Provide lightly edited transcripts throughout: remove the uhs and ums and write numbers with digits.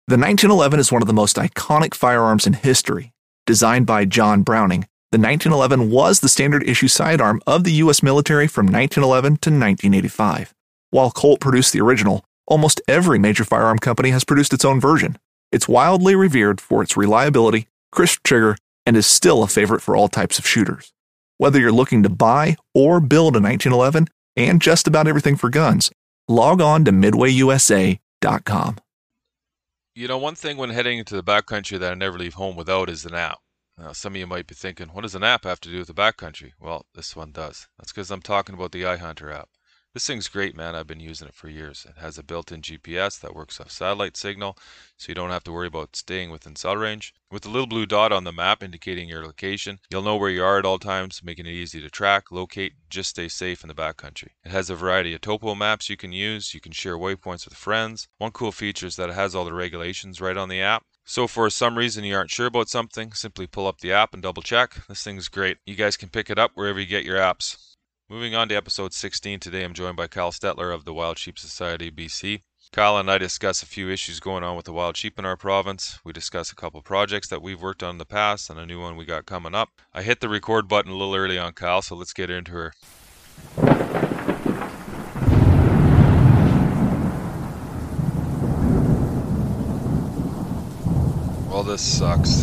The 1911 is one of the most iconic firearms in history. Designed by John Browning, the 1911 was the standard issue sidearm of the U.S. military from 1911 to 1985. While Colt produced the original, almost every major firearm company has produced its own version. It's wildly revered for its reliability, crisp trigger, and is still a favorite for all types of shooters. Whether you're looking to buy or build a 1911 and just about everything for guns, log on to midwayusa.com. You know, one thing when heading into the backcountry that I never leave home without is an app. Now, some of you might be thinking, what does an app have to do with the backcountry? Well, this one does. That's because I'm talking about the iHunter app. This thing's great, man. I've been using it for years. It has a built-in GPS that works off satellite signal, so you don't have to worry about staying within cell range. With the little blue dot on the map indicating your location, you'll know where you are at all times, making it easy to track, locate, and just stay safe in the backcountry. It has a variety of topo maps you can use. You can share waypoints with friends. One cool feature is that it has all the regulations right on the app. So for some reason you aren't sure about something, simply pull up the app and double check. This thing's great. You guys can pick it up wherever you get your apps. Moving on to episode 16, today I'm joined by Kyle Stetler of the Wild Sheep Society BC. Kyle and I discuss a few issues going on with the wild sheep in our province. We discuss a couple projects that we've worked on in the past and a new one we got coming up. I hit the record button a little early on Kyle, so let's get into her. Well, this sucks.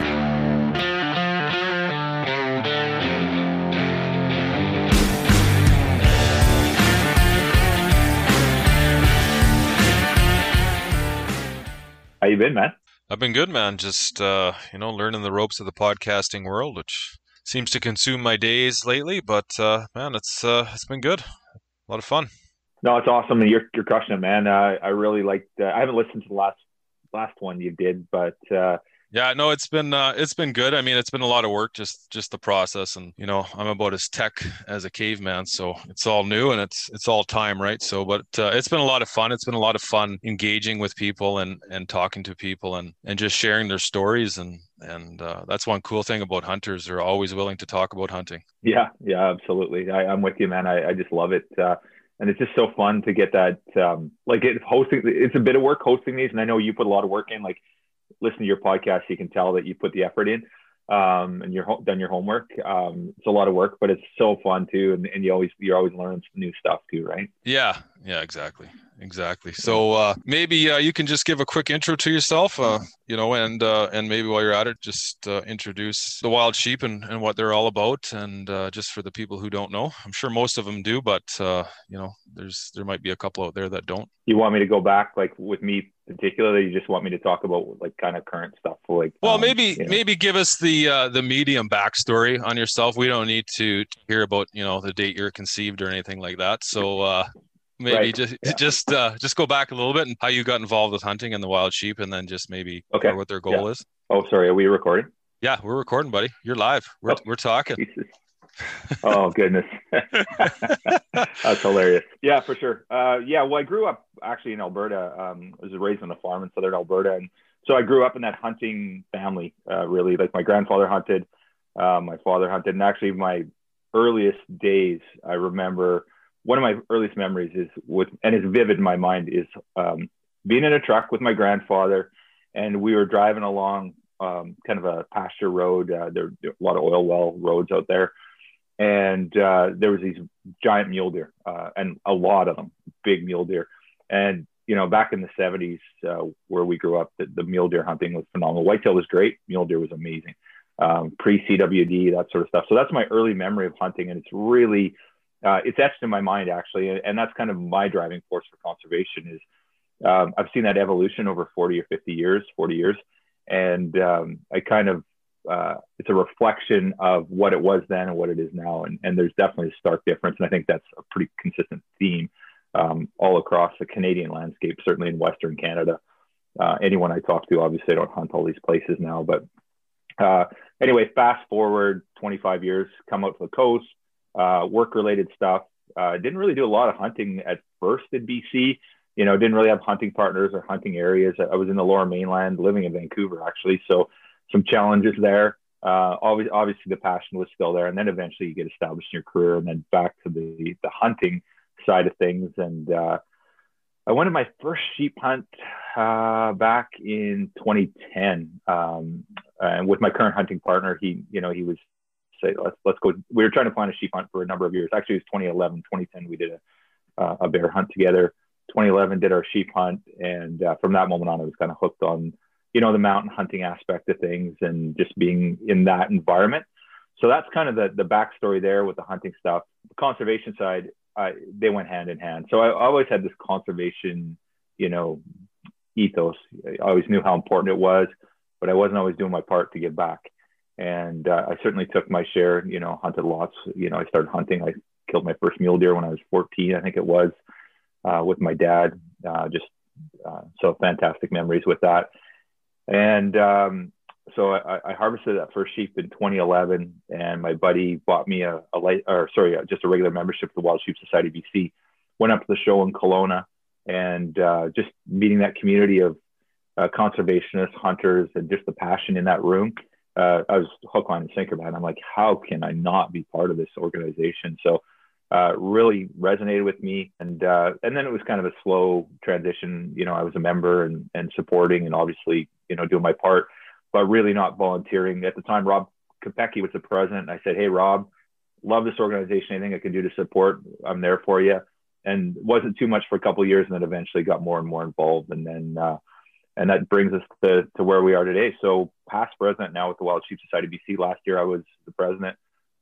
How you been, man? I've been good, man. Just, learning the ropes of the podcasting world, which seems to consume my days lately. But, man, it's been good. A lot of fun. No, it's awesome. You're crushing it, man. I really liked. I haven't listened to the last one you did, but yeah, no, it's been good. I mean, it's been a lot of work, just the process, and I'm about as tech as a caveman, so it's all new and it's all time, right? So, but it's been a lot of fun. It's been a lot of fun engaging with people and talking to people and just sharing their stories, and that's one cool thing about hunters. They're always willing to talk about hunting. Yeah, absolutely. I'm with you, man. I just love it. And it's just so fun to get that, hosting. It's a bit of work hosting these, and I know you put a lot of work in. Like, listen to your podcast, you can tell that you put the effort in, and you're done your homework. It's a lot of work, but it's so fun too, and you're always learning some new stuff too, right? Yeah, exactly. So maybe you can just give a quick intro to yourself, and maybe while you're at it, just introduce the Wild Sheep and what they're all about, and just for the people who don't know. I'm sure most of them do, but there might be a couple out there that don't. You want me to go back, like with me particularly? You just want me to talk about like kind of current stuff, like? Well, maybe give us the medium backstory on yourself. We don't need to hear about the date you're conceived or anything like that. So. Maybe right. just go back a little bit and how you got involved with hunting and the wild sheep, and then just maybe what their goal is. Oh, sorry. Are we recording? Yeah, we're recording, buddy. You're live. We're talking. Jesus. Oh, goodness. That's hilarious. Yeah, for sure. Well, I grew up actually in Alberta. I was raised on a farm in southern Alberta. And so I grew up in that hunting family, really. Like my grandfather hunted, my father hunted. And actually my earliest days, I remember one of my earliest memories is and it's vivid in my mind, is being in a truck with my grandfather, and we were driving along kind of a pasture road. There are a lot of oil well roads out there. And there was these giant mule deer, and a lot of them, big mule deer. And, back in the 70s, where we grew up, the mule deer hunting was phenomenal. Whitetail was great. Mule deer was amazing. Pre-CWD, that sort of stuff. So that's my early memory of hunting. And it's really, it's etched in my mind, actually. And that's kind of my driving force for conservation is I've seen that evolution over 40 years. And I kind of, it's a reflection of what it was then and what it is now. And there's definitely a stark difference. And I think that's a pretty consistent theme all across the Canadian landscape, certainly in Western Canada. Anyone I talk to, obviously I don't hunt all these places now, but anyway, fast forward 25 years, come out to the coast, work-related stuff. Didn't really do a lot of hunting at first in BC. Didn't really have hunting partners or hunting areas. I was in the Lower Mainland, living in Vancouver, actually. So some challenges there. Obviously, the passion was still there. And then eventually you get established in your career and then back to the hunting side of things. And I went on my first sheep hunt back in 2010, and with my current hunting partner. He was say let's go. We were trying to plan a sheep hunt for a number of years. Actually, it was 2011. 2010 we did a bear hunt together. 2011 did our sheep hunt, and from that moment on, I was kind of hooked on the mountain hunting aspect of things and just being in that environment. So that's kind of the backstory there with the hunting stuff. The conservation side, they went hand in hand. So I always had this conservation, ethos. I always knew how important it was, but I wasn't always doing my part to give back. And I certainly took my share, hunted lots. I started hunting. I killed my first mule deer when I was 14, I think it was, with my dad. So fantastic memories with that. And so I harvested that first sheep in 2011, and my buddy bought me just a regular membership to the Wild Sheep Society BC. Went up to the show in Kelowna, and just meeting that community of conservationists, hunters, and just the passion in that room. I was hook, line, and sinker, man. I'm like, how can I not be part of this organization? So really resonated with me. And then it was kind of a slow transition. I was a member and supporting and obviously, doing my part, but really not volunteering. At the time, Rob Kopecky was the president. I said, hey, Rob, love this organization. Anything I can do to support, I'm there for you. And wasn't too much for a couple of years, and then eventually got more and more involved. And then, and that brings us to where we are today. So past president now with the Wild Sheep Society BC. Last year I was the president.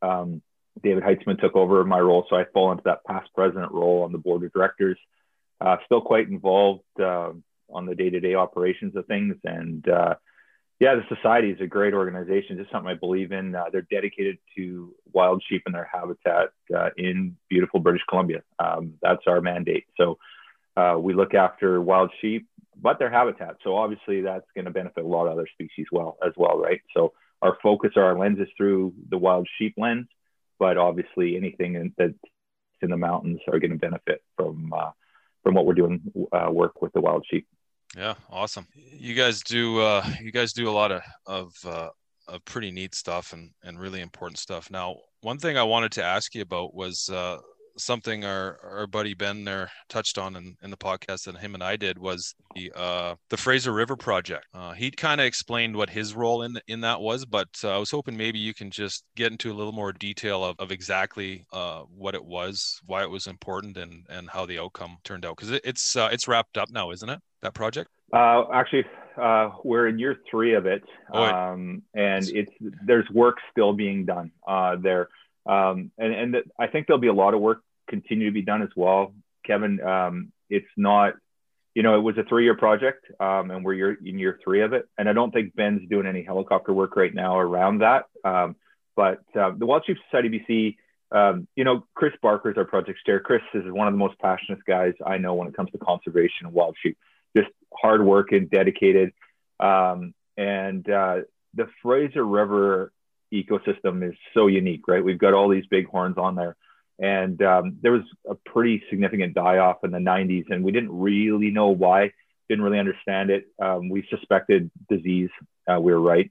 David Heitzman took over my role, so I fall into that past president role on the board of directors. Still quite involved on the day-to-day operations of things. And the society is a great organization, just something I believe in. They're dedicated to wild sheep and their habitat in beautiful British Columbia. That's our mandate. So we look after wild sheep, but their habitat. So obviously that's going to benefit a lot of other species as well, right? So our focus, our lens is through the wild sheep lens, but obviously anything that's in the mountains are going to benefit from what we're doing work with the wild sheep. Yeah, awesome. You guys do a lot of pretty neat stuff and really important stuff. Now, one thing I wanted to ask you about was something our buddy Ben there touched on in the podcast that him and I did, was the Fraser River project. He kind of explained what his role in that was, but I was hoping maybe you can just get into a little more detail of exactly what it was, why it was important, and how the outcome turned out, because it's wrapped up now, isn't it, that project? Actually, we're in year 3 of it, and there's work still being done there. And I think there'll be a lot of work continue to be done as well, Kevin. It's not, it was a 3-year project, and we're in year 3 of it. And I don't think Ben's doing any helicopter work right now around that. But the Wild Sheep Society BC, Chris Barker is our project chair. Chris is one of the most passionate guys I know when it comes to conservation of wild sheep. Just hard working, dedicated. And the Fraser River ecosystem is so unique, right? We've got all these big horns on there, and there was a pretty significant die-off in the 90s, and we didn't really know why, didn't really understand it. We suspected disease. We were right.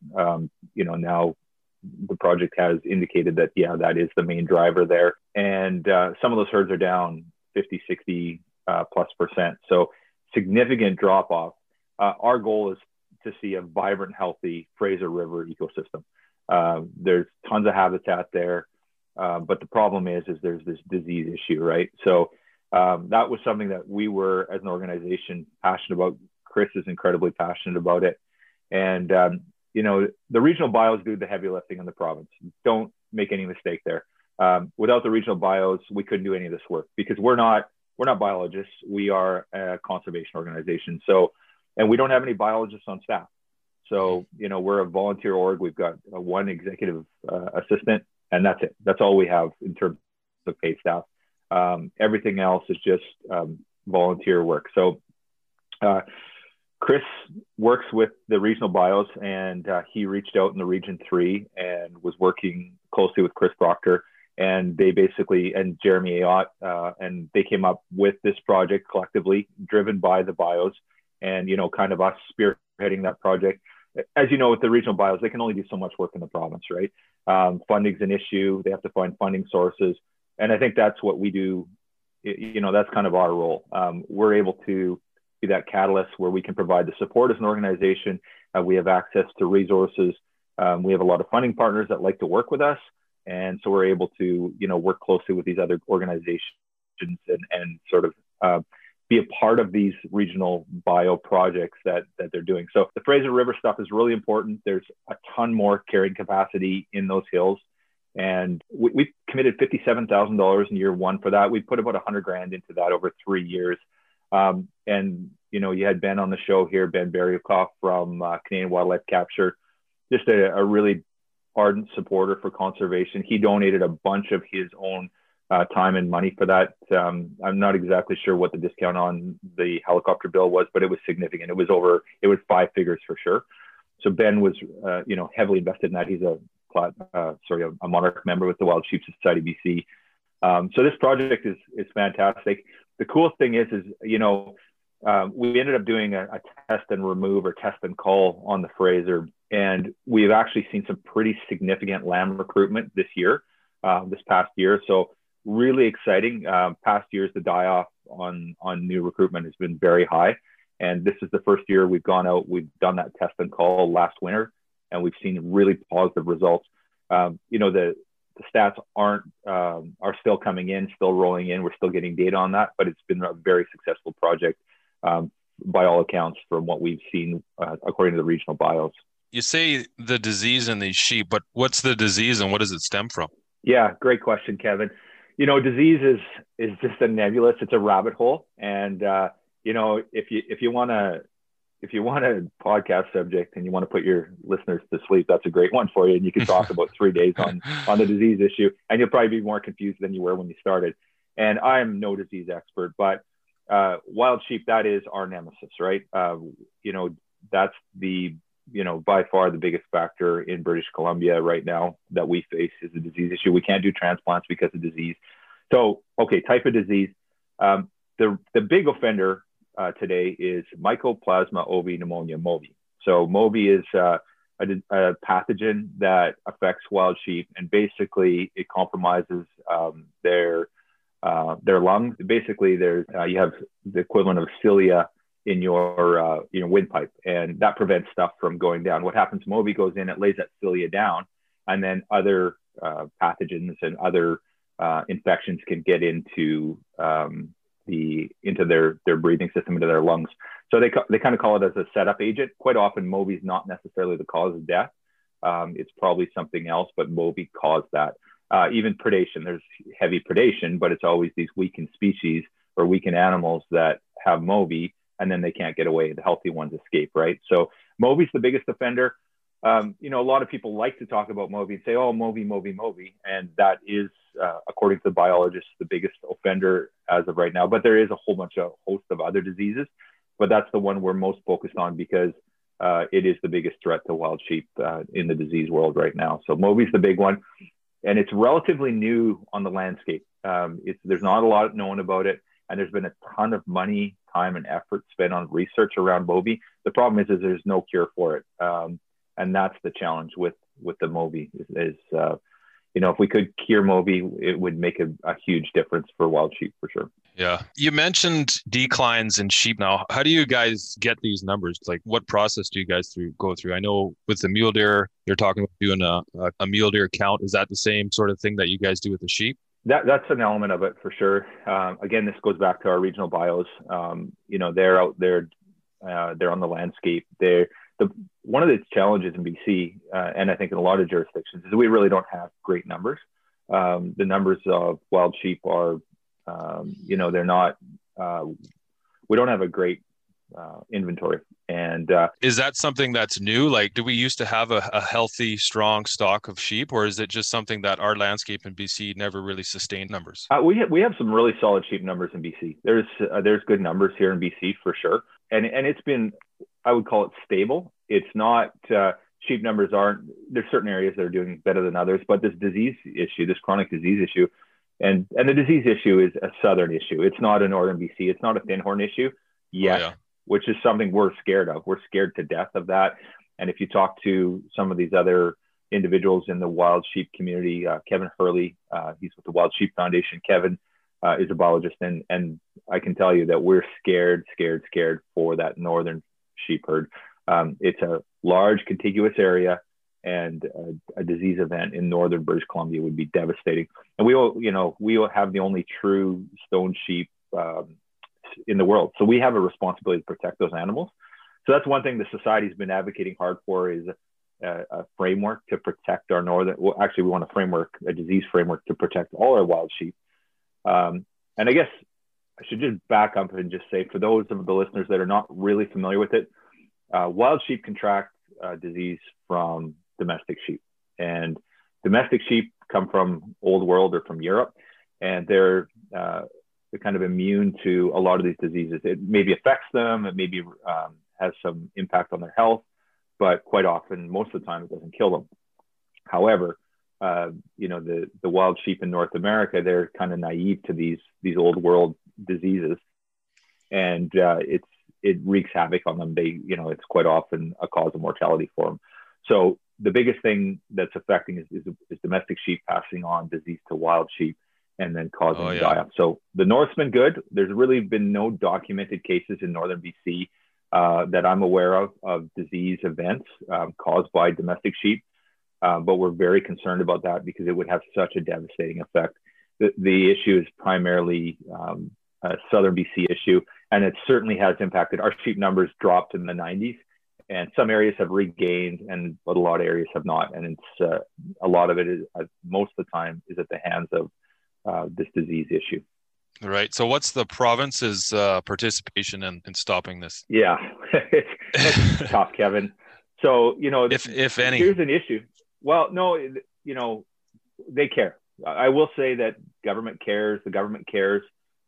Now the project has indicated that, that is the main driver there. And some of those herds are down 50, 60 plus%. So significant drop-off. Our goal is to see a vibrant, healthy Fraser River ecosystem. There's tons of habitat there, but the problem is there's this disease issue, right? So that was something that we were, as an organization, passionate about. Chris is incredibly passionate about it. And, the regional bios do the heavy lifting in the province. Don't make any mistake there. Without the regional bios, we couldn't do any of this work, because we're not biologists. We are a conservation organization. So, and we don't have any biologists on staff. So, we're a volunteer org. We've got one executive assistant, and that's it. That's all we have in terms of paid staff. Everything else is just volunteer work. So Chris works with the regional bios, and he reached out in the Region 3 and was working closely with Chris Proctor, and they basically, and Jeremy Ayotte, and they came up with this project collectively, driven by the bios, and, kind of us spearheading that project. As you know, with the regional bios, they can only do so much work in the province, right? Funding's an issue. They have to find funding sources. And I think that's what we do that's kind of our role. We're able to be that catalyst where we can provide the support as an organization. We have access to resources. We have a lot of funding partners that like to work with us. And so we're able to, work closely with these other organizations and sort of be a part of these regional bio projects that they're doing. So the Fraser River stuff is really important. There's a ton more carrying capacity in those hills. And we committed $57,000 in year one for that. We put about $100,000 into that over 3 years. And, you had Ben on the show here, Ben Berrycoff from Canadian Wildlife Capture, just a really ardent supporter for conservation. He donated a bunch of his own time and money for that. I'm not exactly sure what the discount on the helicopter bill was, but it was significant. It was 5 figures for sure. So Ben was, heavily invested in that. He's a monarch member with the Wild Sheep Society BC. So this project is fantastic. The cool thing is we ended up doing a test and remove or test and call on the Fraser, and we've actually seen some pretty significant lamb recruitment this past year. So really exciting. Past years, the die-off on new recruitment has been very high. And this is the first year we've gone out, we've done that test and call last winter, and we've seen really positive results. The stats are still coming in, still rolling in. We're still getting data on that, but it's been a very successful project by all accounts from what we've seen according to the regional bios. You say the disease in these sheep, but what's the disease and what does it stem from? Yeah, great question, Kevin. Disease is just a nebulous. It's a rabbit hole, and if you want a podcast subject and you want to put your listeners to sleep, that's a great one for you. And you can talk about 3 days on the disease issue, and you'll probably be more confused than you were when you started. And I am no disease expert, but wild sheep, that is our nemesis, right? That's by far the biggest factor in British Columbia right now that we face is the disease issue. We can't do transplants because of disease. So, okay, type of disease. The big offender today is Mycoplasma ovi pneumonia, MOVI. So MOVI is a pathogen that affects wild sheep, and basically it compromises their lungs. Basically, you have the equivalent of cilia in your windpipe, and that prevents stuff from going down. What happens? MOVI goes in, it lays that cilia down, and then other pathogens and other infections can get into their breathing system, into their lungs. So they kind of call it as a setup agent. Quite often, MOVI is not necessarily the cause of death. It's probably something else, but MOVI caused that. Even predation, there's heavy predation, but it's always these weakened species or weakened animals that have MOVI, and then they can't get away. The healthy ones escape, right? So MOVI is the biggest offender. A lot of people like to talk about MOVI and say, oh, MOVI. And that is, according to the biologists, the biggest offender as of right now. But there is a host of other diseases. But that's the one we're most focused on because it is the biggest threat to wild sheep in the disease world right now. So MOVI is the big one. And it's relatively new on the landscape. There's not a lot known about it. And there's been a ton of money, time, and effort spent on research around MOVI. The problem is there's no cure for it. And that's the challenge with the MOVI is if we could cure MOVI, it would make a huge difference for wild sheep for sure. Yeah. You mentioned declines in sheep now. How do you guys get these numbers? Like what process do you guys go through? I know with the mule deer, you're talking about doing a mule deer count. Is that the same sort of thing that you guys do with the sheep? That's an element of it for sure. Again, this goes back to our regional bios. They're out there, they're on the landscape. One of the challenges in BC, and I think in a lot of jurisdictions, is we really don't have great numbers. The numbers of wild sheep are, they're not. We don't have a great inventory. And is that something that's new? Like, do we used to have a healthy, strong stock of sheep, or is it just something that our landscape in BC never really sustained numbers? We have some really solid sheep numbers in BC. There's good numbers here in BC for sure, and it's been, I would call it stable. It's not sheep numbers aren't. There's certain areas that are doing better than others, but this disease issue, this chronic disease issue, and the disease issue is a southern issue. It's not a northern BC. It's not a thin-horn issue yet. Oh, yeah. Which is something we're scared of. We're scared to death of that. And if you talk to some of these other individuals in the wild sheep community, Kevin Hurley, he's with the Wild Sheep Foundation. Kevin is a biologist, and I can tell you that we're scared for that northern sheep herd. It's a large contiguous area, and a disease event in northern British Columbia would be devastating. And we will have the only true stone sheep in the world, so we have a responsibility to protect those animals. So that's one thing the society's been advocating hard for, is a framework to protect our northern. Well, actually, we want a disease framework to protect all our wild sheep. And I guess I should just back up and just say, for those of the listeners that are not really familiar with it, wild sheep contract disease from domestic sheep, and domestic sheep come from old world or from Europe, and they're kind of immune to a lot of these diseases. It maybe affects them, it maybe has some impact on their health, but quite often, most of the time, it doesn't kill them. However, the wild sheep in North America, they're kind of naive to these old world diseases, and it wreaks havoc on them. It's quite often a cause of mortality for them. So the biggest thing that's affecting is domestic sheep passing on disease to wild sheep and then causing die-off. So the North's been good. There's really been no documented cases in northern BC that I'm aware of disease events caused by domestic sheep. But we're very concerned about that because it would have such a devastating effect. The issue is primarily a southern BC issue, and it certainly has impacted. Our sheep numbers dropped in the 90s, and some areas have regained, but a lot of areas have not. And it's a lot of it is, most of the time, is at the hands of this disease issue. Right. So what's the province's participation in stopping this? Yeah, it's tough, Kevin. So, if any, here's an issue. Well, no, they care. I will say that government cares. The government cares.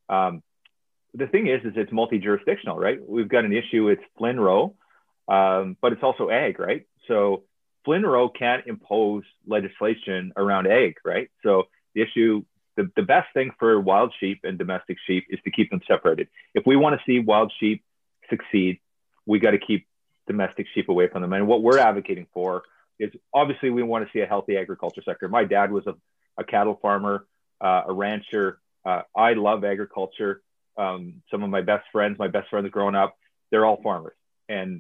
The thing is it's multi-jurisdictional, right? We've got an issue. It's Flynn Roe, but it's also ag, right? So Flynn Roe can't impose legislation around ag, right? So the issue, the best thing for wild sheep and domestic sheep is to keep them separated. If we want to see wild sheep succeed, we got to keep domestic sheep away from them. And what we're advocating for is, obviously, we want to see a healthy agriculture sector. My dad was a cattle farmer, a rancher. I love agriculture. Some of my best friends growing up, they're all farmers. And,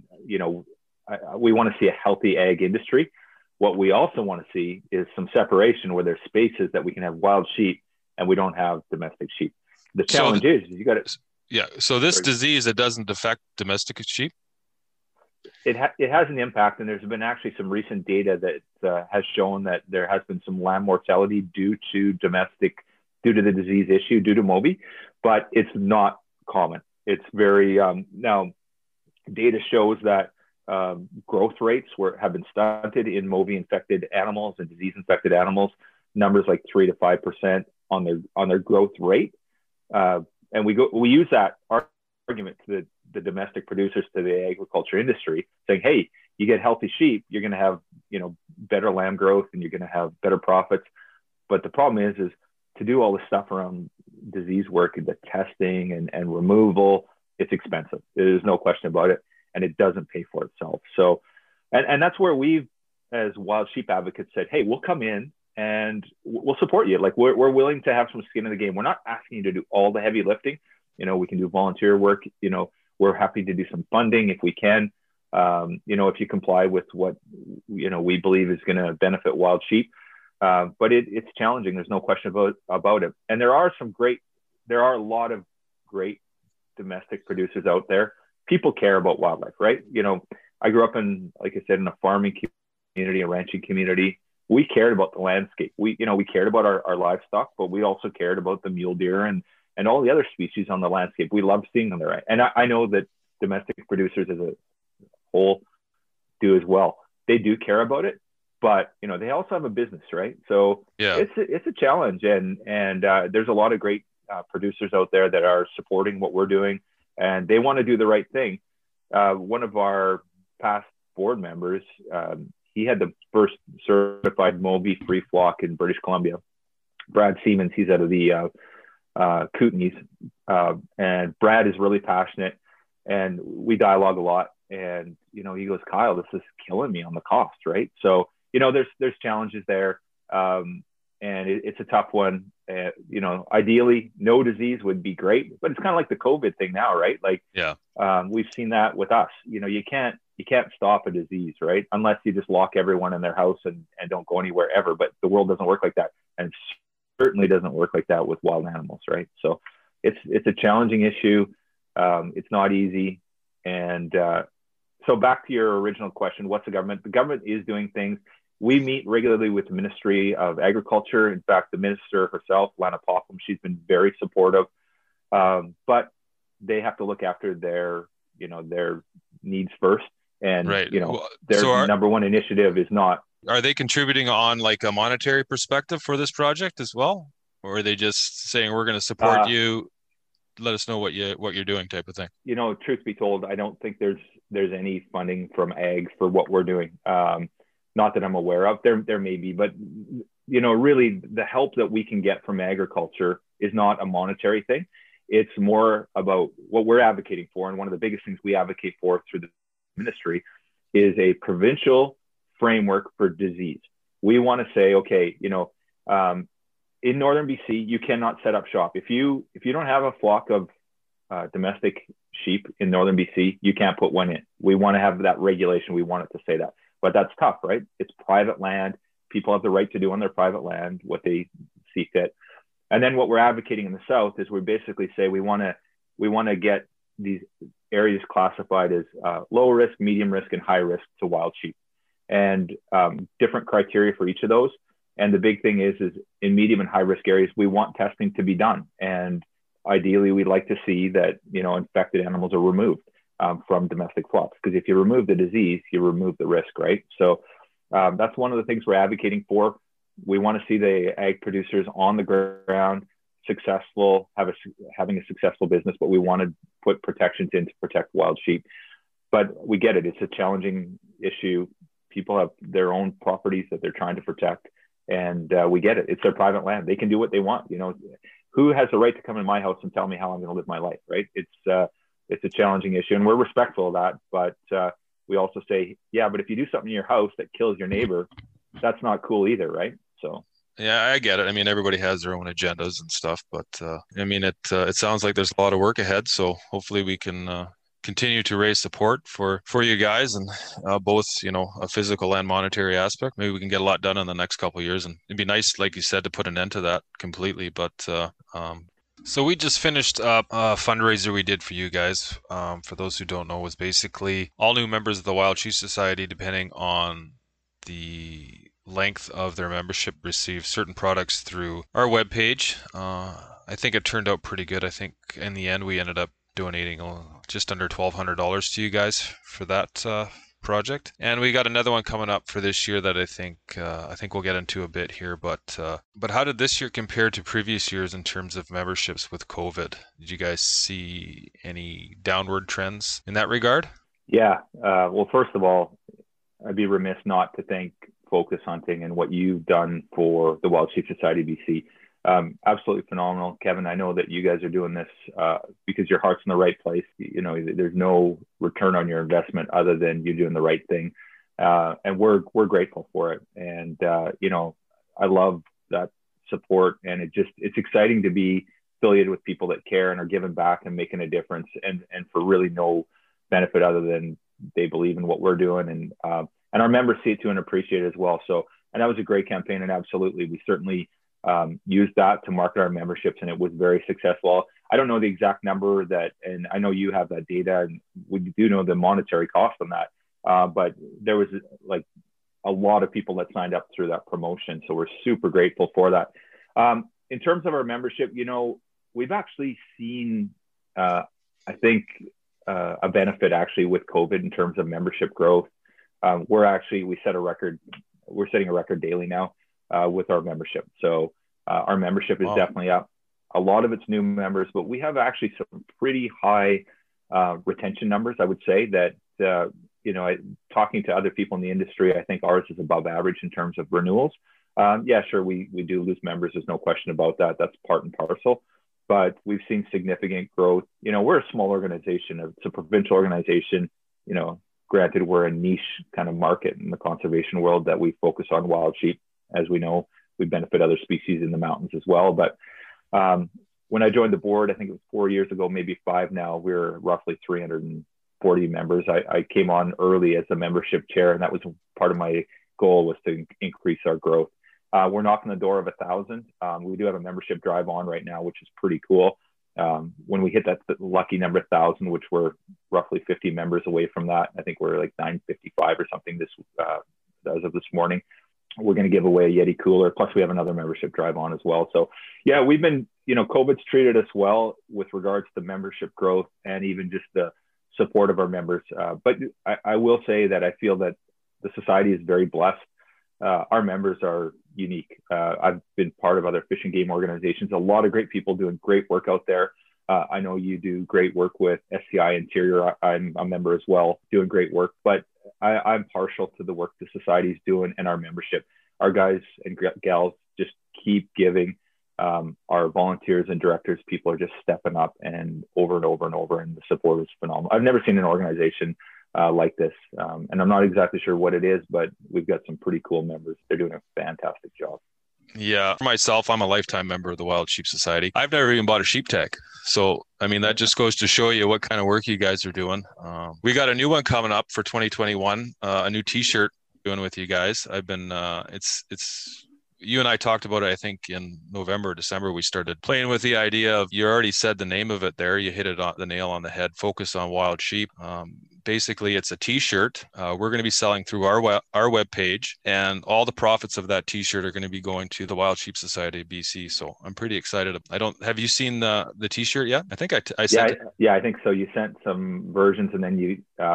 we want to see a healthy ag industry. What we also want to see is some separation where there's spaces that we can have wild sheep and we don't have domestic sheep. The challenge is you got to. Yeah. So this disease, it doesn't affect domestic sheep? It has an impact, and there's been actually some recent data that has shown that there has been some lamb mortality due to the disease issue, due to Moby, but it's not common. It's very now. Data shows that growth rates have been stunted in Moby infected animals and disease infected animals. Numbers like 3 to 5% on their growth rate, and we use that argument to the domestic producers, to the agriculture industry, saying, hey, you get healthy sheep, you're going to have, better lamb growth and you're going to have better profits. But the problem is to do all the stuff around disease work and the testing and removal, it's expensive. There's no question about it. And it doesn't pay for itself. So, and that's where we've, as wild sheep advocates, said, hey, we'll come in and we'll support you. Like we're willing to have some skin in the game. We're not asking you to do all the heavy lifting. We can do volunteer work. We're happy to do some funding if we can. If you comply with what, we believe is going to benefit wild sheep. But it's challenging. There's no question about it. And there are a lot of great domestic producers out there. People care about wildlife, right? I grew up in, like I said, in a farming community, a ranching community. We cared about the landscape. We cared about our livestock, but we also cared about the mule deer and all the other species on the landscape. We loved seeing them there. And I know that domestic producers as a whole do as well. They do care about it, but they also have a business, right? So yeah, it's a challenge, and there's a lot of great producers out there that are supporting what we're doing, and they want to do the right thing. One of our past board members, he had the first certified Moby free flock in British Columbia. Brad Siemens, he's out of the Kootenays, and Brad is really passionate, and we dialogue a lot. And he goes, Kyle, this is killing me on the cost, right? So there's challenges there, and it's a tough one. Ideally, no disease would be great, but it's kind of like the COVID thing now, right? Like, Yeah. We've seen that with us. You can't stop a disease, right? Unless you just lock everyone in their house and don't go anywhere ever. But the world doesn't work like that, and certainly doesn't work like that with wild animals, right? So it's a challenging issue. It's not easy, and so back to your original question, what's the government? The government is doing things. We meet regularly with the Ministry of Agriculture. In fact, the minister herself, Lana Popham, she's been very supportive. But they have to look after their needs first. And, right. Their number one initiative is not. Are they contributing on like a monetary perspective for this project as well? Or are they just saying, we're going to support you, let us know what you're doing type of thing? Truth be told, I don't think there's any funding from ag for what we're doing. Not that I'm aware of. There may be, but really the help that we can get from agriculture is not a monetary thing. It's more about what we're advocating for. And one of the biggest things we advocate for through the ministry is a provincial framework for disease. We want to say, okay, in Northern BC, you cannot set up shop. If you don't have a flock of domestic sheep in Northern BC, you can't put one in. We want to have that regulation. We want it to say that. But that's tough, right? It's private land. People have the right to do on their private land what they see fit. And then what we're advocating in the South is we basically say we want to get these areas classified as low risk, medium risk, and high risk to wild sheep, and different criteria for each of those. And the big thing is in medium and high risk areas, we want testing to be done. And ideally, we'd like to see that infected animals are removed from domestic flocks, because if you remove the disease, you remove the risk, right? So that's one of the things we're advocating for. We want to see the ag producers on the ground successful, having a successful business, but we want to put protections in to protect wild sheep. But we get it. It's a challenging issue. People have their own properties that they're trying to protect, and we get it. It's their private land. They can do what they want. Who has the right to come in my house and tell me how I'm going to live my life, right? It's a challenging issue, and we're respectful of that. But we also say, yeah, but if you do something in your house that kills your neighbor, that's not cool either, right? So. Yeah, I get it. I mean, everybody has their own agendas and stuff, but it sounds like there's a lot of work ahead. So hopefully we can continue to raise support for you guys, and both a physical and monetary aspect. Maybe we can get a lot done in the next couple of years, and it'd be nice, like you said, to put an end to that completely. But so we just finished up a fundraiser we did for you guys. For those who don't know, was basically all new members of the Wild Sheep Society, depending on the length of their membership, receive certain products through our webpage. I think it turned out pretty good. I think in the end we ended up donating just under $1,200 to you guys for that project, and we got another one coming up for this year that I think we'll get into a bit here. But how did this year compare to previous years in terms of memberships with COVID? Did you guys see any downward trends in that regard? Yeah. Well, first of all, I'd be remiss not to thank Focus Hunting and what you've done for the Wild Sheep Society BC. Absolutely phenomenal. Kevin, I know that you guys are doing this because your heart's in the right place. There's no return on your investment other than you doing the right thing. And we're grateful for it. And, I love that support, and it's exciting to be affiliated with people that care and are giving back and making a difference, and for really no benefit other than they believe in what we're doing. And our members see it too and appreciate it as well. So, and that was a great campaign. And absolutely, we certainly used that to market our memberships, and it was very successful. I don't know the exact number and I know you have that data, and we do know the monetary cost on that. But there was like a lot of people that signed up through that promotion. So we're super grateful for that. In terms of our membership, we've actually seen, I think, a benefit actually with COVID in terms of membership growth. We set a record. We're setting a record daily now with our membership. So our membership is definitely up. A lot of it's new members, but we have actually some pretty high retention numbers. I would say that, talking to other people in the industry, I think ours is above average in terms of renewals. Yeah, sure. We do lose members. There's no question about that. That's part and parcel, but we've seen significant growth. We're a small organization. It's a provincial organization. Granted, we're a niche kind of market in the conservation world that we focus on wild sheep, as we know. we benefit other species in the mountains as well. But when I joined the board, I think it was 4 years ago, maybe 5 now, we're roughly 340 members. I came on early as a membership chair, and that was part of my goal, was to increase our growth. We're knocking the door of 1,000. We do have a membership drive on right now, which is pretty cool. When we hit that lucky number 1,000, which we're roughly 50 members away from that, I think we're like 955 or something as of this morning. We're going to give away a Yeti cooler. Plus we have another membership drive on as well. So yeah, we've been, COVID's treated us well with regards to membership growth and even just the support of our members. But I will say that I feel that the society is very blessed. Our members are unique. I've been part of other fish and game organizations, a lot of great people doing great work out there. I know you do great work with SCI Interior. I'm a member as well, doing great work, but I'm partial to the work the society is doing and our membership. Our guys and gals just keep giving. Our volunteers and directors, people are just stepping up and over, and the support is phenomenal. I've never seen an organization like this. And I'm not exactly sure what it is, but we've got some pretty cool members. They're doing a fantastic job. Yeah. For myself, I'm a lifetime member of the Wild Sheep Society. I've never even bought a sheep tag. So, I mean, that just goes to show you what kind of work you guys are doing. We got a new one coming up for 2021, a new t-shirt doing with you guys. I've been, it's you and I talked about it, I think in November, December, we started playing with the idea of, you already said the name of it there. You hit it on the nail on the head, focus on wild sheep. Basically, it's a t-shirt. We're going to be selling through our web page, and all the profits of that t-shirt are going to be going to the Wild Sheep Society of BC. So I'm pretty excited. Have you seen the t-shirt yet? I think I sent it. Yeah, I think so. You sent some versions, and then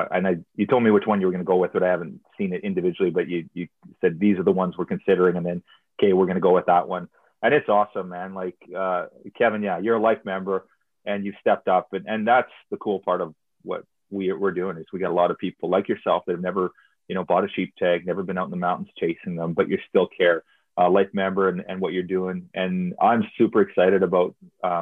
you told me which one you were going to go with, but I haven't seen it individually, but you said these are the ones we're considering, and then, okay, we're going to go with that one. And it's awesome, man. Like, Kevin, yeah, you're a life member and you stepped up, and that's the cool part of what we're doing, is we got a lot of people like yourself that have never, bought a sheep tag, never been out in the mountains chasing them, but you still care, life member and what you're doing. And I'm super excited about,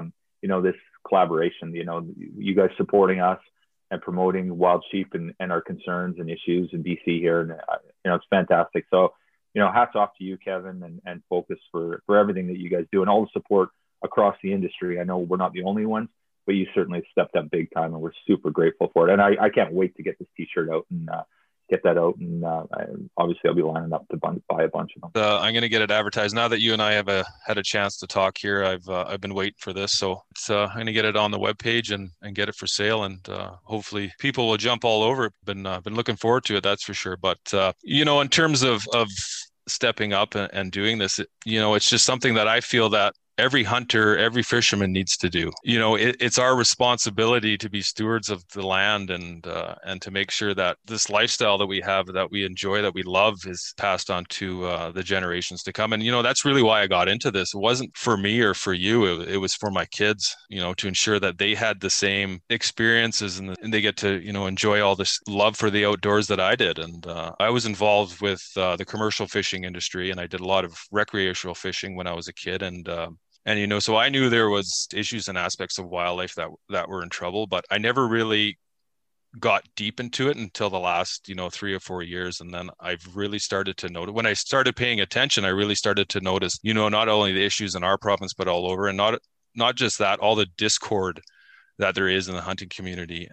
this collaboration, you guys supporting us and promoting wild sheep and our concerns and issues in BC here. And, it's fantastic. So, hats off to you, Kevin, and Focus for everything that you guys do and all the support across the industry. I know we're not the only ones, but you certainly stepped up big time, and we're super grateful for it. And I can't wait to get this t-shirt out and get that out. And obviously I'll be lining up to buy a bunch of them. I'm going to get it advertised now that you and I have had a chance to talk here. I've been waiting for this. So I'm going to get it on the webpage and get it for sale. And hopefully people will jump all over it. Been looking forward to it. That's for sure. But, in terms of stepping up and doing this, it's just something that I feel that every hunter, every fisherman needs to do. It's our responsibility to be stewards of the land and to make sure that this lifestyle that we have, that we enjoy, that we love, is passed on to the generations to come. And, that's really why I got into this. It wasn't for me or for you. It was for my kids, to ensure that they had the same experiences and they get to, enjoy all this love for the outdoors that I did. And I was involved with the commercial fishing industry, and I did a lot of recreational fishing when I was a kid. And so I knew there was issues and aspects of wildlife that were in trouble, but I never really got deep into it until the last, 3 or 4 years. And then I've really started to notice, when I started paying attention, I really started to notice, not only the issues in our province, but all over, and not just that, all the discord that there is in the hunting community.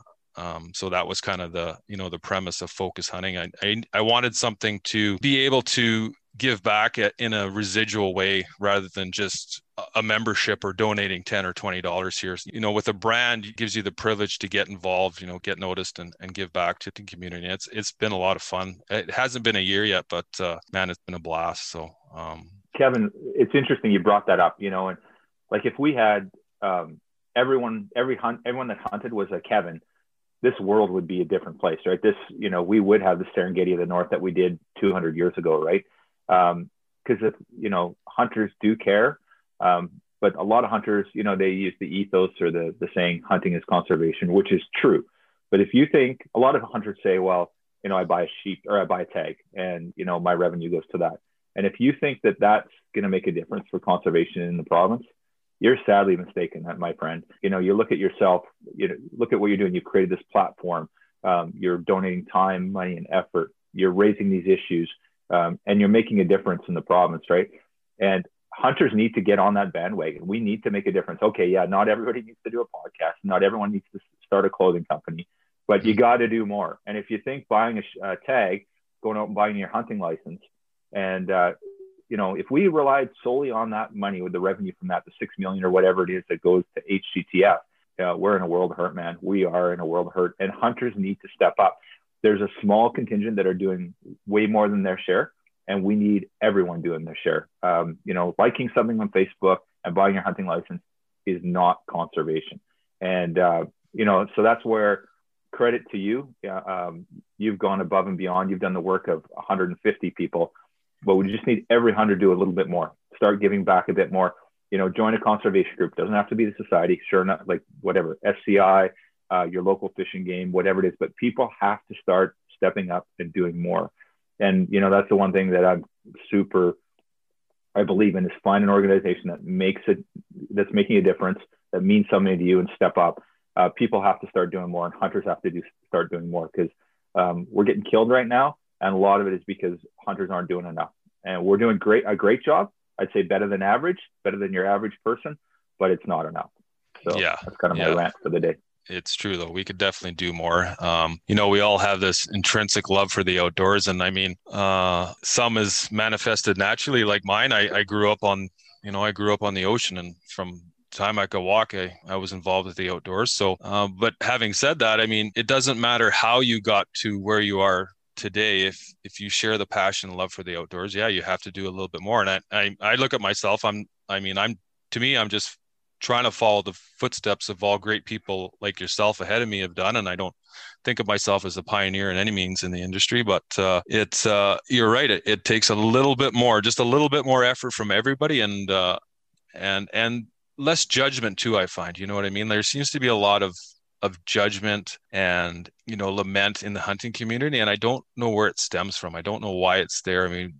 So that was kind of the premise of Focus Hunting. I wanted something to be able to give back in a residual way, rather than just a membership or donating $10 or $20 here. With a brand, it gives you the privilege to get involved, get noticed and give back to the community. It's been a lot of fun. It hasn't been a year yet, but man, it's been a blast. So, Kevin, it's interesting you brought that up, and like if we had everyone that hunted was a Kevin, this world would be a different place, right? We would have the Serengeti of the North that we did 200 years ago, right? Because hunters do care, but a lot of hunters, they use the ethos or the saying hunting is conservation, which is true. But if you think, a lot of hunters say, well, I buy a sheep or I buy a tag and, my revenue goes to that. And if you think that that's going to make a difference for conservation in the province, you're sadly mistaken, my friend. You look at yourself, look at what you're doing. You've created this platform. You're donating time, money, and effort. You're raising these issues. And you're making a difference in the province, right? And hunters need to get on that bandwagon. We need to make a difference. Okay, yeah, not everybody needs to do a podcast. Not everyone needs to start a clothing company, but you got to do more. And if you think buying a tag, going out and buying your hunting license, and if we relied solely on that money, with the revenue from that, the 6 million or whatever it is that goes to HGTF, we're in a world of hurt, man. We are in a world of hurt, and hunters need to step up. There's a small contingent that are doing way more than their share, and we need everyone doing their share. Liking something on Facebook and buying your hunting license is not conservation. And, so that's where credit to you. You've gone above and beyond. You've done the work of 150 people, but we just need every hunter to do a little bit more, start giving back a bit more. Join a conservation group. Doesn't have to be the society, sure, not like whatever, SCI, your local fishing game, whatever it is, but people have to start stepping up and doing more. And, that's the one thing that I believe in, is find an organization that's making a difference, that means something to you, and step up. People have to start doing more, and hunters have to start doing more, because we're getting killed right now. And a lot of it is because hunters aren't doing enough, and we're doing a great job. I'd say better than average, better than your average person, but it's not enough. So that's kind of my rant for the day. It's true, though. We could definitely do more. We all have this intrinsic love for the outdoors. And I mean, some is manifested naturally, like mine. I grew up on the ocean, and from the time I could walk, I was involved with the outdoors. So, but having said that, I mean, it doesn't matter how you got to where you are today. If you share the passion and love for the outdoors, you have to do a little bit more. And I look at myself, I'm just trying to follow the footsteps of all great people like yourself ahead of me have done. And I don't think of myself as a pioneer in any means in the industry, but you're right. It takes a little bit more effort from everybody, and less judgment too, I find. You know what I mean? There seems to be a lot of judgment and, lament in the hunting community. And I don't know where it stems from. I don't know why it's there. I mean,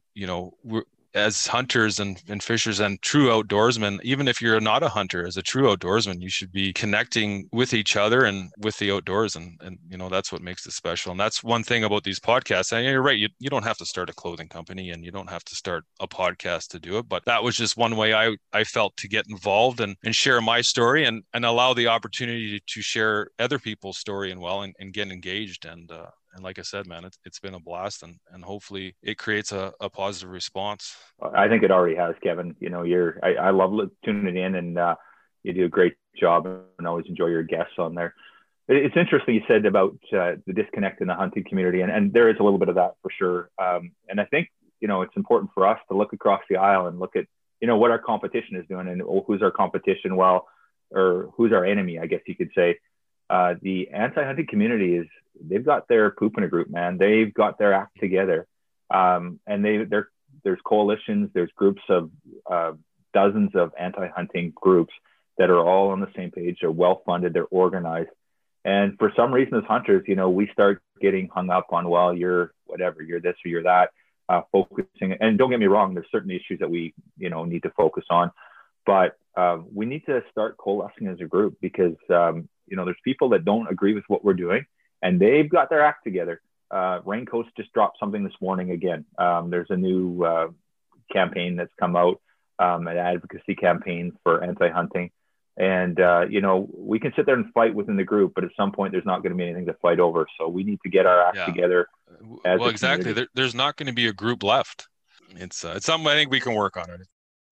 as hunters and fishers and true outdoorsmen, even if you're not a hunter, as a true outdoorsman, you should be connecting with each other and with the outdoors. And that's what makes it special. And that's one thing about these podcasts. And you're right. You don't have to start a clothing company, and you don't have to start a podcast to do it. But that was just one way I felt to get involved and share my story and allow the opportunity to share other people's story and get engaged. And like I said, man, it's been a blast, and hopefully it creates a positive response. I think it already has, Kevin. I love tuning in, and you do a great job, and always enjoy your guests on there. It's interesting you said about the disconnect in the hunting community, and there is a little bit of that for sure. And I think, it's important for us to look across the aisle and look at, what our competition is doing, and who's our competition, or who's our enemy, I guess you could say. The anti-hunting community they've got their poop in a group, man. They've got their act together. And there's coalitions, there's groups of dozens of anti-hunting groups that are all on the same page. They're well-funded, they're organized. And for some reason, as hunters, we start getting hung up on, well, you're whatever, you're this or you're that, focusing. And don't get me wrong, there's certain issues that we, need to focus on. But we need to start coalescing as a group, because, there's people that don't agree with what we're doing, and they've got their act together. Raincoast just dropped something this morning again. There's a new campaign that's come out, an advocacy campaign for anti-hunting. And, we can sit there and fight within the group, but at some point there's not going to be anything to fight over. So we need to get our act together. Well, exactly. There's not going to be a group left. It's something I think we can work on it.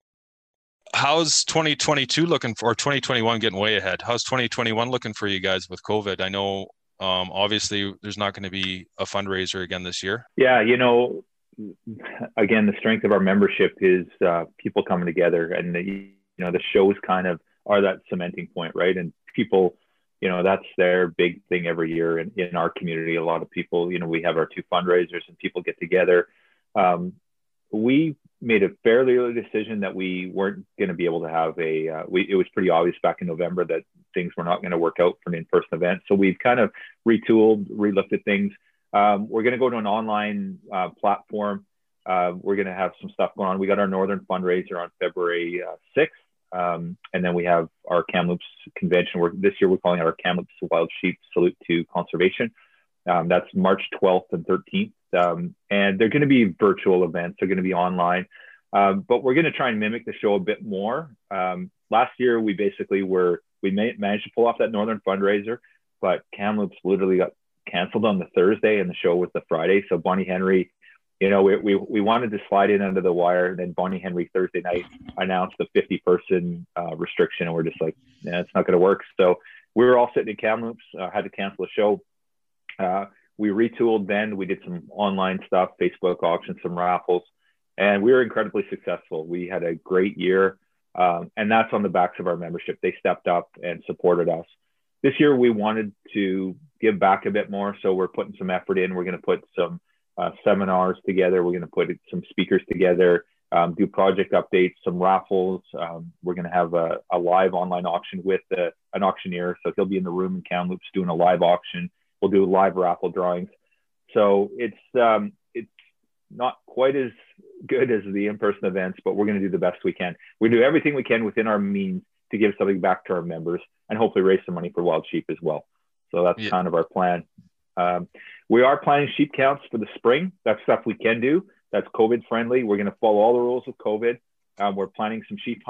How's 2022 looking for, or 2021 getting way ahead? How's 2021 looking for you guys with COVID? I know, obviously there's not going to be a fundraiser again this year. Yeah. Again, the strength of our membership is people coming together, and the shows kind of are that cementing point, right? And people, that's their big thing every year in our community. A lot of people, we have our 2 fundraisers, and people get together. We made a fairly early decision that we weren't going to be able to have it was pretty obvious back in November that things were not going to work out for an in-person event. So we've kind of retooled, relooked at things. We're going to go to an online platform. We're going to have some stuff going on. We got our Northern fundraiser on February 6th. And then we have our Kamloops convention. This year we're calling it our Kamloops Wild Sheep Salute to Conservation. That's March 12th and 13th. And they're going to be virtual events. They're going to be online. But we're going to try and mimic the show a bit more. Last year, we basically managed to pull off that Northern fundraiser, but Kamloops literally got canceled on the Thursday and the show was the Friday. So Bonnie Henry, we wanted to slide in under the wire. And then Bonnie Henry Thursday night announced the 50-person restriction. And we're just like, yeah, it's not going to work. So we were all sitting in Kamloops, had to cancel the show. We retooled then. We did some online stuff, Facebook auctions, some raffles, and we were incredibly successful. We had a great year. And that's on the backs of our membership. They stepped up and supported us. This year, we wanted to give back a bit more. So we're putting some effort in. We're going to put some seminars together. We're going to put some speakers together, do project updates, some raffles. We're going to have a live online auction with an auctioneer. So he'll be in the room in Kamloops doing a live auction. We'll do live raffle drawings. So it's not quite as good as the in-person events, but we're going to do the best we can. We do everything we can within our means to give something back to our members and hopefully raise some money for Wild Sheep as well. So that's kind of our plan. We are planning sheep counts for the spring. That's stuff we can do. That's COVID friendly. We're going to follow all the rules of COVID. We're planning some sheep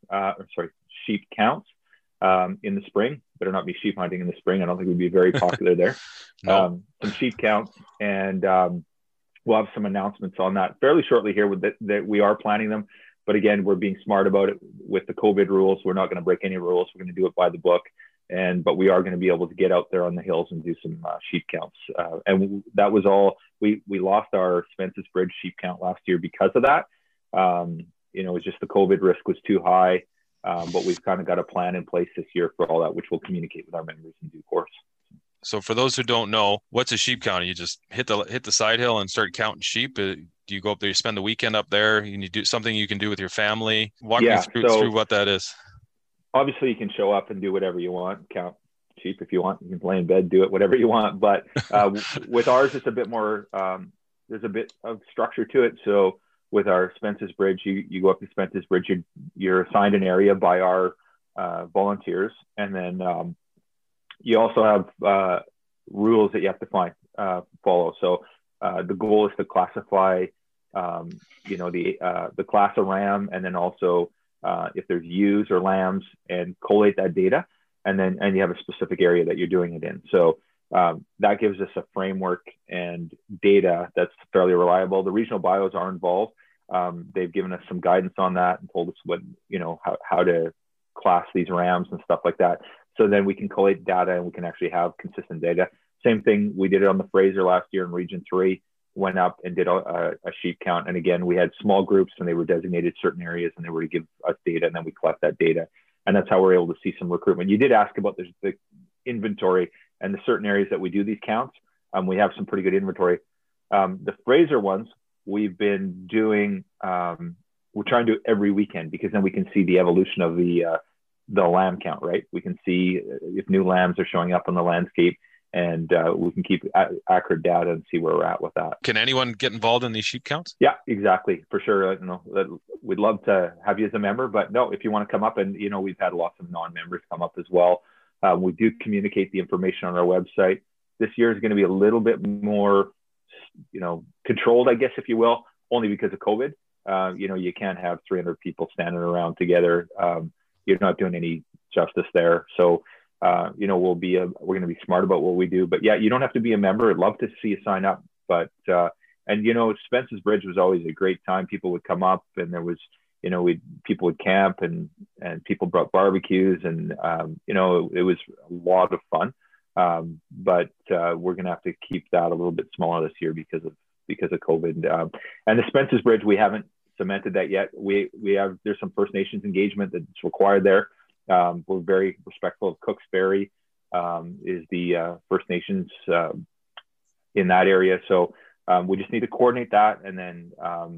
counts in the spring. Better not be sheep hunting in the spring. I don't think we'd be very popular there. No. Some sheep counts, and we'll have some announcements on that fairly shortly here that we are planning them. But again, we're being smart about it with the COVID rules. We're not going to break any rules. We're going to do it by the book. But we are going to be able to get out there on the hills and do some sheep counts. And that was all. We lost our Spence's Bridge sheep count last year because of that. It was just the COVID risk was too high. But we've kind of got a plan in place this year for all that, which we'll communicate with our members in due course. So for those who don't know, what's a sheep count? You just hit the side hill and start counting sheep. Do you go up there, you spend the weekend up there, and you do something you can do with your family? Walk me through what that is. Obviously, you can show up and do whatever you want, count sheep if you want. You can lay in bed, do it, whatever you want. But with ours, it's a bit more, there's a bit of structure to it. So with our Spence's Bridge, you go up to Spence's Bridge, you're assigned an area by our volunteers. And then you also have rules that you have to follow. So the goal is to classify, the class of ram, and then also if there's ewes or lambs, and collate that data. And you have a specific area that you're doing it in. So that gives us a framework and data that's fairly reliable. The regional bios are involved. They've given us some guidance on that and told us how to class these rams and stuff like that. So then we can collate data and we can actually have consistent data. Same thing, we did it on the Fraser last year in Region 3, went up and did a sheep count. And again, we had small groups and they were designated certain areas and they were to give us data, and then we collect that data. And that's how we're able to see some recruitment. You did ask about the inventory and the certain areas that we do these counts. We have some pretty good inventory. The Fraser ones, we've been doing, we're trying to do it every weekend, because then we can see the evolution of the lamb count, right? We can see if new lambs are showing up on the landscape, and we can keep accurate data and see where we're at with that. Can anyone get involved in these sheep counts? Yeah, exactly. For sure. We'd love to have you as a member, but no, if you want to come up, and, we've had lots of non-members come up as well. We do communicate the information on our website. This year is going to be a little bit more, controlled, I guess, if you will, only because of COVID. You can't have 300 people standing around together. You're not doing any justice there. So, we're going to be smart about what we do. But yeah, you don't have to be a member. I'd love to see you sign up. But, Spence's Bridge was always a great time. People would come up, and there was, people would camp, and people brought barbecues, and, it was a lot of fun. But we're going to have to keep that a little bit smaller this year because of COVID. And the Spence's Bridge, we haven't cemented that yet. There's some First Nations engagement that's required there. We're very respectful of Cooksbury, is the First Nations in that area. So we just need to coordinate that, and then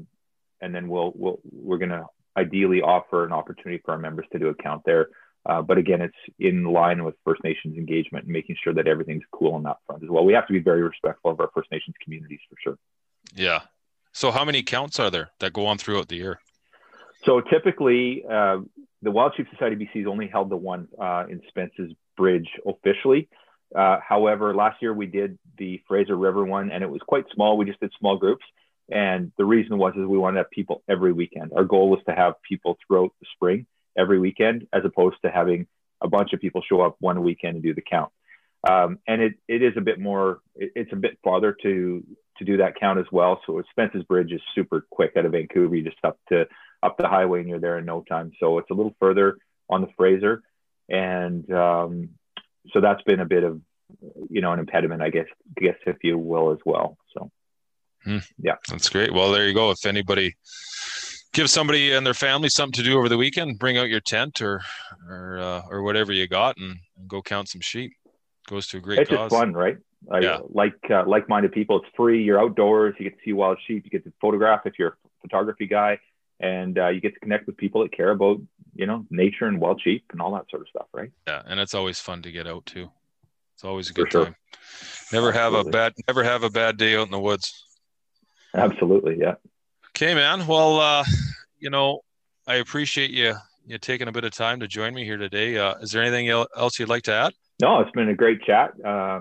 we're going to ideally offer an opportunity for our members to do a count there. But again, it's in line with First Nations engagement and making sure that everything's cool on that front as well. We have to be very respectful of our First Nations communities for sure. Yeah. So how many counts are there that go on throughout the year? So typically, the Wild Sheep Society BC has only held the one in Spence's Bridge officially. However, last year we did the Fraser River one, and it was quite small. We just did small groups. And the reason was is we wanted to have people every weekend. Our goal was to have people throughout the spring every weekend, as opposed to having a bunch of people show up one weekend and do the count. And it is a bit more, it's a bit farther to do that count as well. So Spence's Bridge is super quick out of Vancouver. You just up the highway and you're there in no time. So it's a little further on the Fraser. And so that's been a bit of, an impediment, I guess if you will, as well. So. Yeah, that's great. Well, there you go. If anybody gives somebody and their family something to do over the weekend, bring out your tent or whatever you got and go count some sheep. Goes to a great cause. It's just fun, right? Yeah. Like-minded people. It's free. You're outdoors. You get to see wild sheep. You get to photograph if you're a photography guy, and you get to connect with people that care about nature and wild sheep and all that sort of stuff, right? Yeah, and it's always fun to get out too. It's always a good For sure. time. Never have a bad day out in the woods. Absolutely, yeah. Okay, man. Well, I appreciate you taking a bit of time to join me here today. Is there anything else you'd like to add? No, it's been a great chat.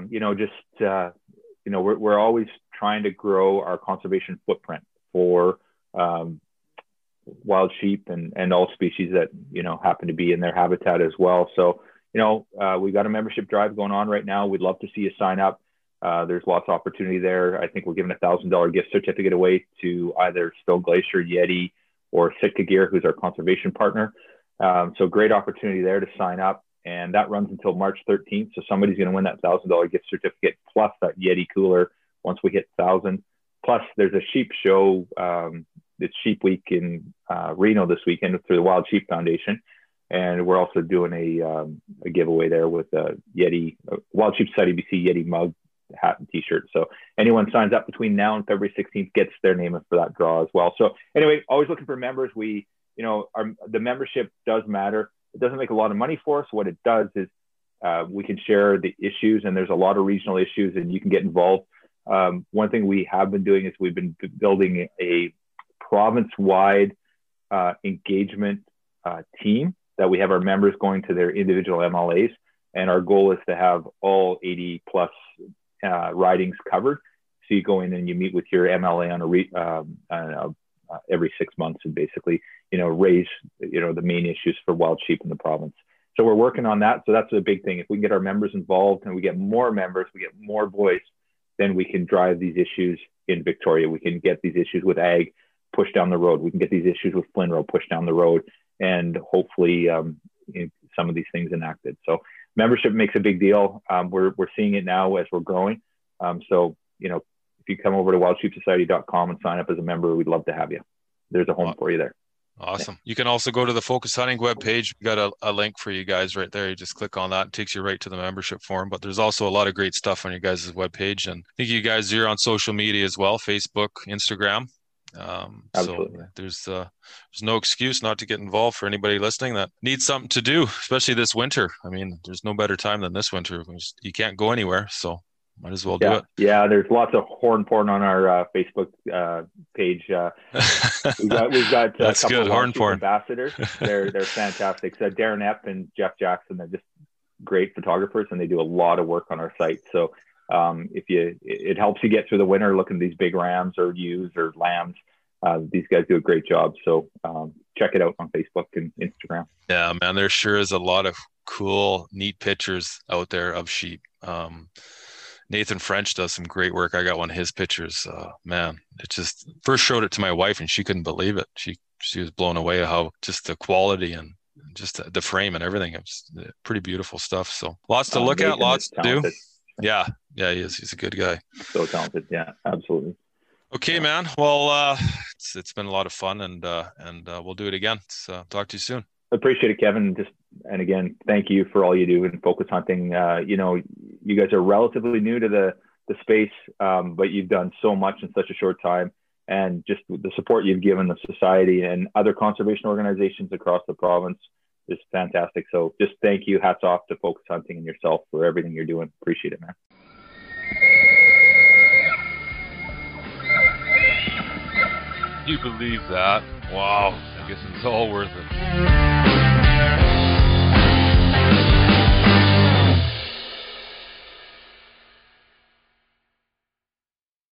We're always trying to grow our conservation footprint for wild sheep and all species that happen to be in their habitat as well. So we've got a membership drive going on right now. We'd love to see you sign up. There's lots of opportunity there. I think we're giving $1,000 gift certificate away to either Stone Glacier, Yeti, or Sitka Gear, who's our conservation partner. So great opportunity there to sign up. And that runs until March 13th. So somebody's going to win that $1,000 gift certificate plus that Yeti cooler once we hit 1,000. Plus there's a sheep show. It's Sheep Week in Reno this weekend through the Wild Sheep Foundation. And we're also doing a giveaway there with a Yeti, Wild Sheep Society BC Yeti mug, hat and t-shirt. So anyone signs up between now and February 16th gets their name in for that draw as well. So anyway, always looking for members. The membership does matter. It doesn't make a lot of money for us. What it does is we can share the issues, and there's a lot of regional issues, and you can get involved. One thing we have been doing is we've been building a province-wide engagement team that we have our members going to their individual MLAs. And our goal is to have all 80 plus ridings covered. So you go in and you meet with your MLA on every 6 months and basically, raise, the main issues for wild sheep in the province. So we're working on that. So that's a big thing. If we can get our members involved and we get more members, we get more voice, then we can drive these issues in Victoria. We can get these issues with ag pushed down the road. We can get these issues with FLNRO pushed down the road, and hopefully some of these things enacted. So membership makes a big deal. We're seeing it now as we're growing. So, if you come over to wildsheepsociety.com and sign up as a member, we'd love to have you. There's a home for you there. Awesome. Yeah. You can also go to the Focus Hunting webpage. We got a link for you guys right there. You just click on that. It takes you right to the membership form. But there's also a lot of great stuff on your guys' webpage. And I think you guys are on social media as well, Facebook, Instagram. Absolutely. So there's no excuse not to get involved for anybody listening that needs something to do, especially this winter. I mean, there's no better time than this winter. You can't go anywhere, so might as well do it. Yeah, there's lots of horn porn on our Facebook page. We've got That's a couple good. of Horn porn ambassadors. They're fantastic. So Darren Epp and Jeff Jackson, they're just great photographers, and they do a lot of work on our site. So it helps you get through the winter looking at these big rams or ewes or lambs. These guys do a great job. So check it out on Facebook and Instagram. Yeah, man, there sure is a lot of cool, neat pictures out there of sheep. Nathan French does some great work. I got one of his pictures. Man, it just first showed it to my wife and she couldn't believe it. She was blown away at how just the quality and just the frame and everything. It's pretty beautiful stuff. So lots to look at, lots to do. Yeah, he is. He's a good guy. So talented. Yeah, absolutely. Okay, man. Well, it's been a lot of fun, and we'll do it again. Talk to you soon. Appreciate it, Kevin. And again, thank you for all you do in focus hunting. You guys are relatively new to the space, but you've done so much in such a short time, and just the support you've given the society and other conservation organizations across the province is fantastic. So just thank you. Hats off to Focus Hunting and yourself for everything you're doing. Appreciate it, man. You believe that? Wow. I guess it's all worth it.